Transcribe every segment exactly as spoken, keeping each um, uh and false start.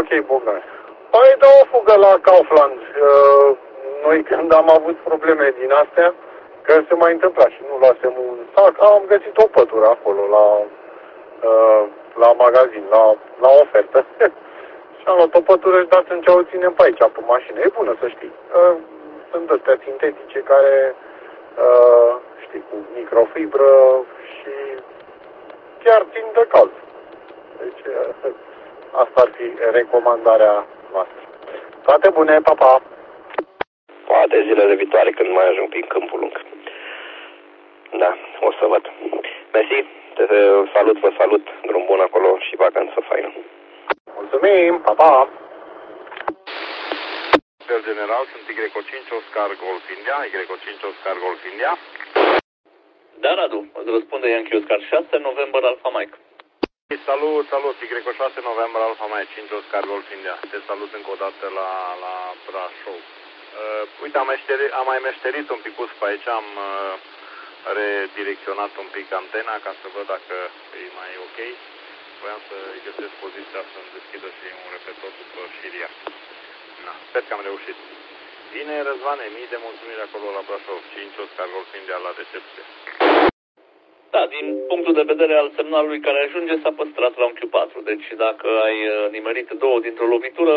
Ok, Bogdan. Păi dă o fugă la Kaufland. Uh, noi când am avut probleme din astea, că se mai întâmpla și nu luasem un sac, am găsit o pătură acolo la, uh, la magazin, la, la ofertă. Și am luat o pătură și dați în ce o ținem pe aici, pe mașină. E bună să știi. Uh, sunt astea sintetice care, uh, știi, cu microfibră și chiar țin de cald. Deci, uh, asta ar fi recomandarea noastră. Toate bune, pa, pa! Poate zilele viitoare când mai ajung prin Câmpul Lung. Da, o să văd. Mersi, te salut, vă salut, drum bun acolo și vacanță faină. Mulțumim, pa, pa! General, sunt Y cinci Oscar Golf India, Y cinci Oscar Golf India. Da, Radu, îți răspunde Yankee Oscar șase, November Alpha Mike. Salut, salut, Y șase November Alpha Mike, cinci Oscar Golf India. Te salut încă o dată la, la Brașov. Uh, uite, am, meșteri, am mai meșterit un pic pe aici, am uh, redirecționat un pic antena ca să văd dacă e mai ok. Voiam să-i găsesc poziția să-mi deschidă și un repetor după șiria. Na, sper că am reușit. Bine, Răzvane, mii de mulțumiri acolo la Brașov, cinci Oscar Golf India la recepție. Da, din punctul de vedere al semnalului care ajunge, s-a păstrat la un Q patru. Deci dacă ai nimerit două dintr-o lovitură,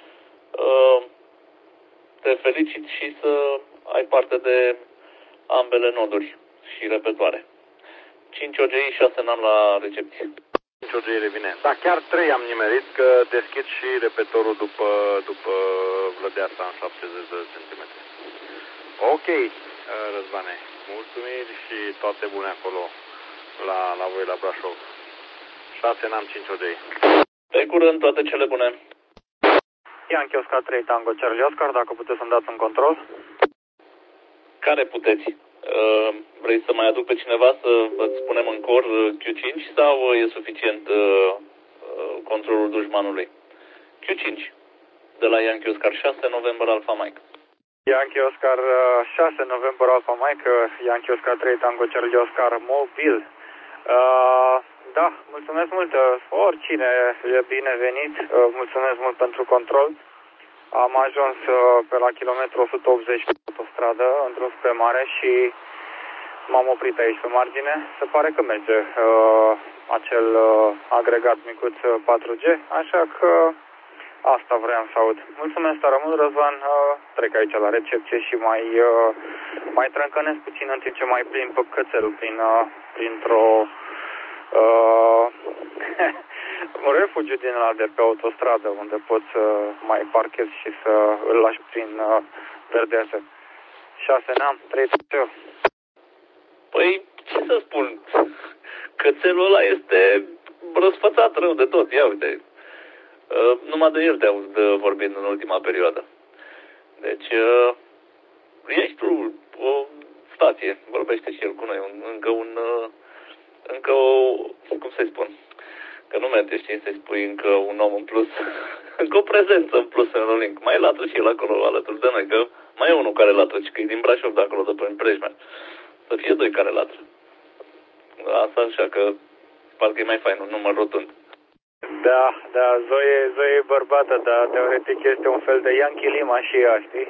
te felicit și să ai parte de ambele noduri și repetoare. cinci O G I, șase N A M la recepție. cinci O G I revine. Da, chiar trei am nimerit, că deschid și repetorul după, după Vlădeasa în șaptezeci de centimetri. Ok, Răzvane, mulțumiri și toate bune acolo la, la voi la Brașov. șase N A M, cinci O G I. Pe curând, toate cele bune. Yankee Oscar trei Tango Charlie Oscar, dacă puteți să-mi dați un control. Care puteți? Uh, vrei să mai aduc pe cineva să îți spunem în cor Q cinci sau e suficient uh, controlul dușmanului? Q cinci, de la Yankee Oscar șase, November Alpha Mike. Yankee Oscar șase, November Alpha Mike, Yankee Oscar trei Tango Charlie Oscar, mobil. Uh, da, mulțumesc mult, oricine e binevenit, uh, mulțumesc mult pentru control. Am ajuns uh, pe la kilometru o sută optzeci pe autostradă, într-un spre mare și m-am oprit aici pe margine. Se pare că merge uh, acel uh, agregat micuț patru G, așa că asta vreau să aud. Mulțumesc tare mult, Răzvan, uh, trec aici la recepție și mai, uh, mai trâncănesc puțin în timp ce mai plin pe cățelul prin, uh, printr-o uh, un refugiu din ăla de pe autostradă, unde poți să mai parchezi și să îl lași prin uh, verdeață. șase N A M, trei T. Păi, ce să spun? Cățelul ăla este răsfățat rău de tot. Ia uite, uh, numai de el te aud vorbind în ultima perioadă. Deci, uh, ești tu o stație, vorbește și el cu noi, un, încă un, uh, încă o, cum să-i spun? Că nu merge, știi, să-i spui încă un om în plus, încă o prezență în plus în Rolink. Mai latră și el acolo alături de noi, că mai e unul care latră, că e din Brașov, de acolo, de prin Prejmea. Să fie doi care latră. Asta așa, că parcă e mai fain, un număr rotund. Da, da, Zoe, Zoe e bărbată, dar teoretic este un fel de Yankee Lima și ea, știi?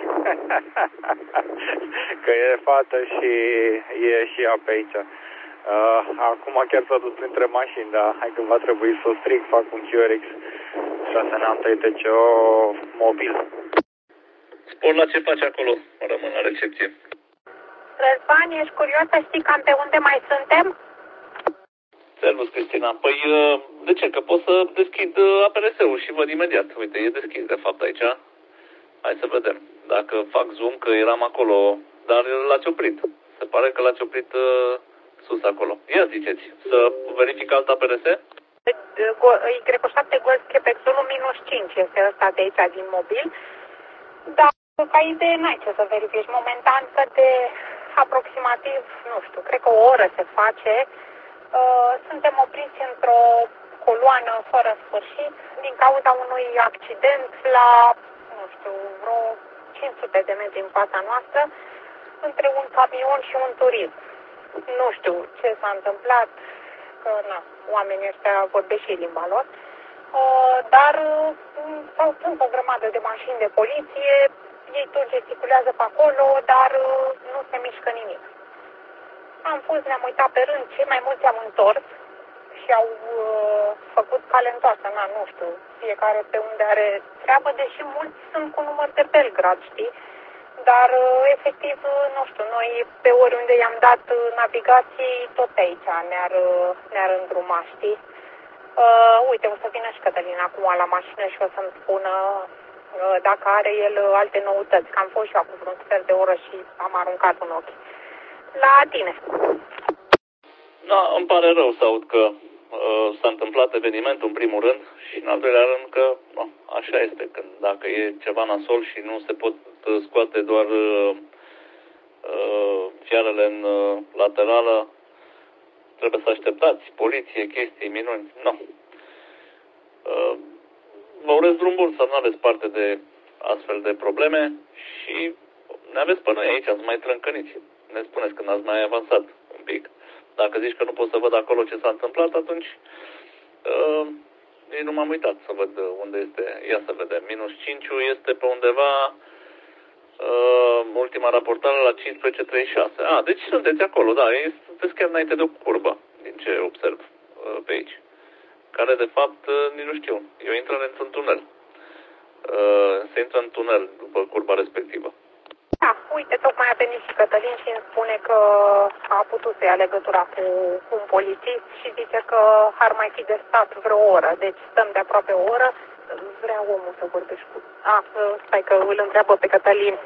Că e fată și e și ea pe aici. Uh, acum chiar s-a dus printre mașini, dar hai că va trebui să o strig, fac un Q R X șase N A M trei T C O mobil. Spor la ce faci acolo, rămân la recepție. Răzvan, ești curios să știi cam pe unde mai suntem? Servus, Cristina. Păi, de ce? Că pot să deschid A P R S-ul și văd imediat. Uite, e deschis de fapt aici. Hai să vedem. Dacă fac zoom, că eram acolo, dar l-ați oprit. Se pare că l-ați oprit uh, sus acolo. Ia ziceți, să verific alt A P R S? Y șapte Golf Quebec Zulu minus cinci este ăsta de aici din mobil. Dar ca idee n-ai ce să verifici. Momentan că de aproximativ, nu știu, cred că o oră se face. Uh, suntem opriți într-o coloană fără sfârșit din cauza unui accident la, nu știu, vreo cinci sute de metri în fața noastră între un camion și un turist. Nu știu ce s-a întâmplat, că na, oamenii ăștia vorbesc și limba lor, uh, dar uh, s-au strâns o grămadă de mașini de poliție, ei tot gesticulează pe acolo, dar uh, nu se mișcă nimic. Am fost, ne-am uitat pe rând, cei mai mulți am întors și au uh, făcut cale întoarsă, na, nu știu, fiecare pe unde are treabă, deși mulți sunt cu număr de Belgrad, știi? Dar, uh, efectiv, nu știu, noi pe oriunde i-am dat navigații, tot pe aici ne-ar, ne-ar îndruma, știi? Uh, uite, o să vină și Cătălin acum la mașină și o să-mi spună uh, dacă are el alte noutăți, că am fost și eu acum vreun sfert de oră și am aruncat un ochi. La tine. Da, îmi pare rău să aud că uh, s-a întâmplat evenimentul în primul rând și în al doilea rând că no, așa este, că dacă e ceva nasol și nu se pot scoate doar uh, uh, fiarele în uh, laterală, trebuie să așteptați poliție, chestii, minuni. Nu. Uh, vă urez drum bun să nu aveți parte de astfel de probleme și ne aveți pe noi aici, ați mai trâncăniți. Ne spuneți când ați mai avansat un pic. Dacă zici că nu pot să văd acolo ce s-a întâmplat, atunci uh, nici nu m-am uitat să văd unde este. Ia să vedem. Minus cinci este pe undeva uh, ultima raportare la cincisprezece treizeci și șase. Ah, deci sunteți acolo, da. Sunteți chiar înainte de o curbă, din ce observ uh, pe aici. Care, de fapt, uh, nici nu știu. E o intrare într-un tunel. Uh, se intră în tunel după curba respectivă. Da, uite, tocmai a venit și Cătălin și îmi spune că a putut să ia legătura cu, cu un polițist și zice că ar mai fi de stat vreo oră. Deci stăm de aproape o oră. Vrea omul să vorbești cu... Ah, stai că îl întreabă pe Cătălin.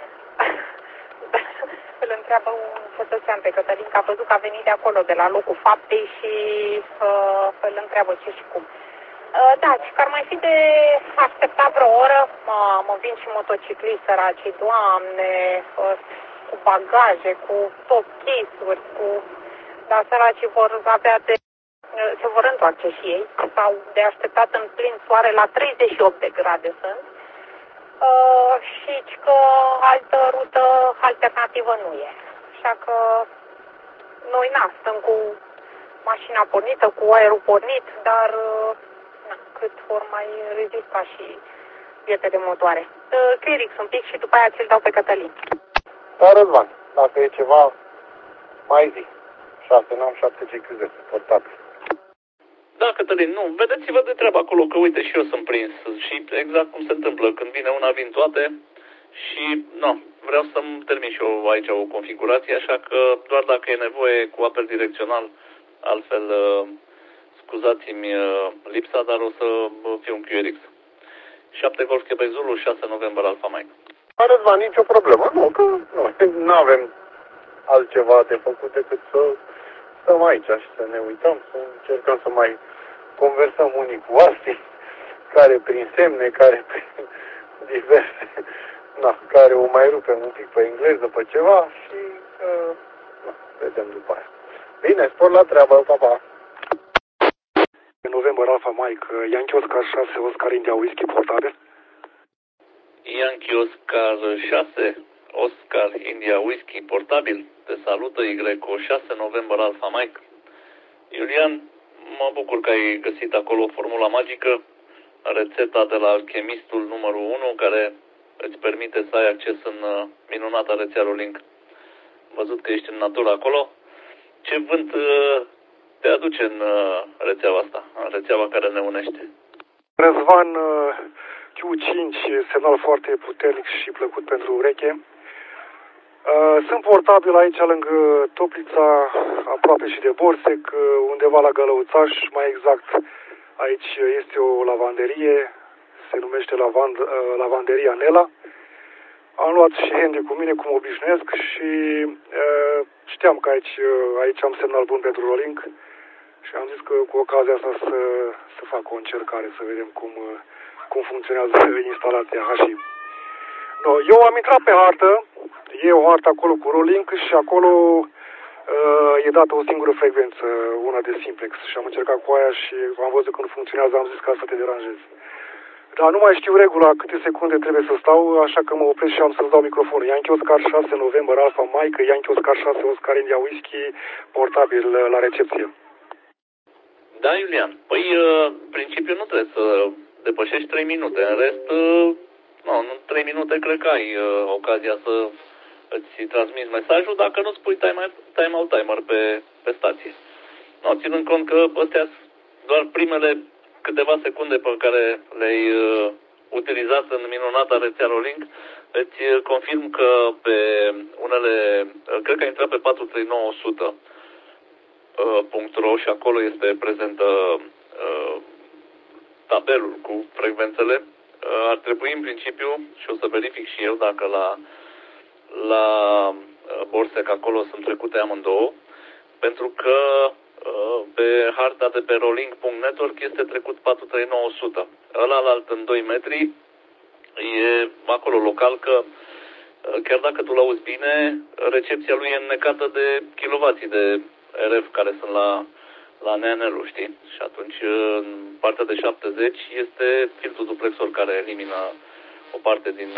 Îl întreabă un cetățean pe Cătălin, că a văzut că a venit de acolo, de la locul faptei și uh, îl întreabă ce și cum. Uh, da, și că ar mai fi de așteptat vreo oră. Mă, mă vin și motocicliști săraci, Doamne, uh, cu bagaje, cu tot chisuri, cu... Dar săracii vor avea de... Uh, se vor întoarce și ei, sau de așteptat în plin soare la treizeci și opt de grade sunt. Uh, și că altă rută alternativă nu e. Așa că noi, na, stăm cu mașina pornită, cu aerul pornit, dar uh, na, cât vor mai rezista și bietele motoare. Uh, Cleric un pic și după aia ți-l dau pe Cătălin. Da, Răzvan, dacă e ceva, mai zi. șase nouă șapte G Q Z, portabil. Da, Cătălin, nu, vedeți-vă de treabă acolo, că uite și eu sunt prins și exact cum se întâmplă, când vine una, vin toate și, nu, vreau să-mi termin și eu aici o configurație, așa că doar dacă e nevoie cu apel direcțional, altfel, scuzați-mi lipsa, dar o să fiu un Q R X. șapte Golf Quebec Zulu, șase November Alpha Mike. Răzvan, nicio problemă, nu, că nu avem altceva de făcut decât să stăm aici și să ne uităm, să încercăm să mai conversăm unii cu alții, care prin semne, care prin diverse, na, care o mai rupem un pic pe engleză, pe ceva și uh, na, vedem după aia. Bine, spor la treabă, pa, pa. November Alpha Mike, Yankee Oscar șase, Oscar India Whisky portabil. Yankee Oscar șase, Oscar India Whisky portabil. Te salută Y O șase November Alpha Mike. Iulian, mă bucur că ai găsit acolo formula magică, rețeta de la alchemistul numărul unu, care îți permite să ai acces în minunata rețea Rolink. Văzut că ești în natură acolo. Ce vânt te aduce în rețeaua asta, în rețeaua care ne unește? Răzvan, Q cinci, semnal foarte puternic și plăcut pentru ureche. Sunt portabil aici lângă Toplița, aproape și de Borsec, undeva la Gălăuțaș, mai exact aici este o lavanderie, se numește lavand, lavanderia Nela. Am luat și handy cu mine, cum obișnuiesc, și uh, știam că aici, aici am semnal bun pentru Rolink și am zis că cu ocazia asta să, să fac o încercare, să vedem cum, cum funcționează instalația H I. No, eu am intrat pe hartă, e o hartă acolo cu Rolink și acolo uh, e dată o singură frecvență, una de simplex, și am încercat cu aia și am văzut că nu funcționează, am zis că asta te deranjez. Dar nu mai știu regula câte secunde trebuie să stau, așa că mă opresc și am să-ți dau microfonul. Yankee Oscar șase November Alpha Mike, Yankee Oscar șase Oscar India Whisky, portabil la recepție. Da, Iulian. Păi, în principiu nu trebuie să depășești trei minute. În rest, uh, nu, în trei minute cred că ai uh, ocazia să îți transmiți mesajul dacă nu spui time, time out timer pe, pe stație. No, ținând cont că astea doar primele câteva secunde pe care le-ai uh, utilizat în minunata rețea Rolink, îți confirm că pe unele, cred că a intrat pe patru trei nouă zero zero punct ro și acolo este prezentă uh, tabelul cu frecvențele. Uh, ar trebui în principiu, și o să verific și eu dacă la, la uh, Borsec acolo sunt trecute amândouă, pentru că uh, pe harta de pe rolink punct network este trecut patru trei nouă zero zero. Ălalt în doi metri e acolo local că chiar dacă tu l-auzi bine, recepția lui e înnecată de kilovații de R F care sunt la, la N N L-ul, știi? Și atunci, în partea de șaptezeci, este filtrul duplexor care elimină o parte din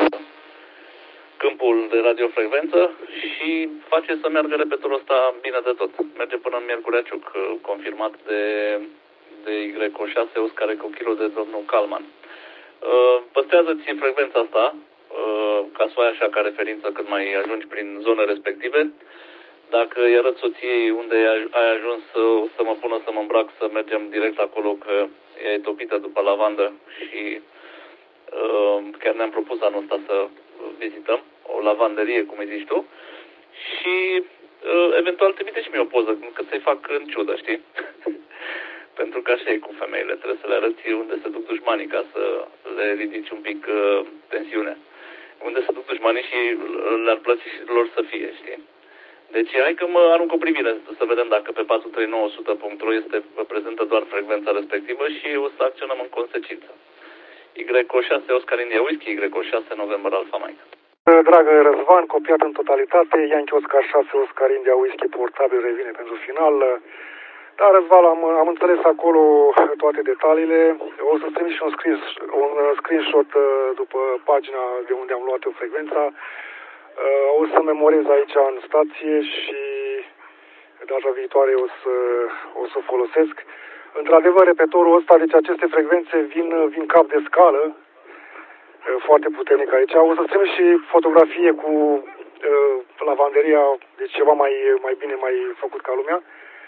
câmpul de radiofrecvență și face să meargă repetorul ăsta bine de tot. Merge până în Miercurea Ciuc, confirmat de, de Y O șase Oscar Eco Kilo de domnul Calman. Păstrează-ți frecvența asta, ca să o ai așa ca referință când mai ajungi prin zone respective. Dacă îi arăt soției unde ai ajuns, să, să mă pună să mă îmbrac, să mergem direct acolo, că e topită după lavandă și uh, chiar ne-am propus anul ăsta să vizităm o lavanderie, cum îi zici tu, și uh, eventual trimite și mie o poză, cât să-i fac în ciudă, știi? Pentru că așa e cu femeile, trebuie să le arăți unde se duc dușmanii ca să le ridici un pic uh, tensiunea. Unde se duc dușmanii și le-ar plăci lor să fie, știi? Deci hai că mă arunc o privire să vedem dacă pe patru trei nouă zero zero punct ro este prezentă doar frecvența respectivă și o să acționăm în consecință. Y O șase Oscar India Whisky, Y O șase November Alpha Mike. Dragă Răzvan, copiat în totalitate, Yankee Oscar șase Oscar India Whisky portabil revine pentru final. Da, Răzvan, am, am înțeles acolo toate detaliile. O să trimit și un, screen, un screenshot după pagina de unde am luat eu frecvența. O să memorez aici în stație și data viitoare o să o să folosesc. Într-adevăr, repetorul ăsta, deci aceste frecvențe vin, vin cap de scală, foarte puternic aici. O să trimit și fotografie cu uh, lavanderia, deci ceva mai, mai bine, mai făcut ca lumea.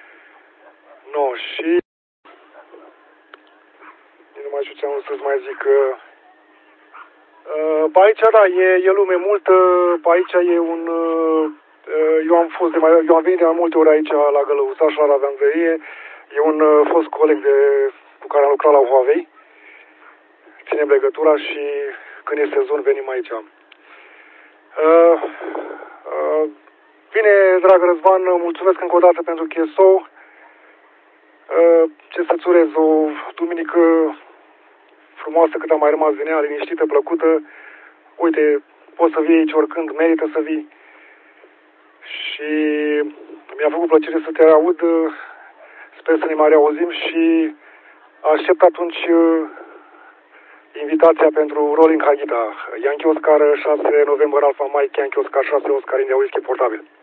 No, și nu mai știu ce am să-ți mai zic. Uh, pe aici, da, e, e lume multă, pe aici e un... Uh, eu am fost de mai, eu am venit de mai multe ori aici la Gălăuțaș, la lavanderie. E un uh, fost coleg de, cu care am lucrat la Huawei. Ținem legătura și când este sezon venim aici. Uh, uh, bine, dragă Răzvan, mulțumesc încă o dată pentru K S O. Uh, ce să-ți urez, o duminică frumoasă cât a mai rămas din ea, liniștită, plăcută. Uite, poți să vii aici oricând, merită să vii. Și mi-a făcut plăcere să te aud. Sper să ne mai reauzim și aștept atunci invitația pentru Rolling Hagita. Yankee Oscar șase November Alpha Mike, Yankee Oscar șase Oscar India Whisky portabil.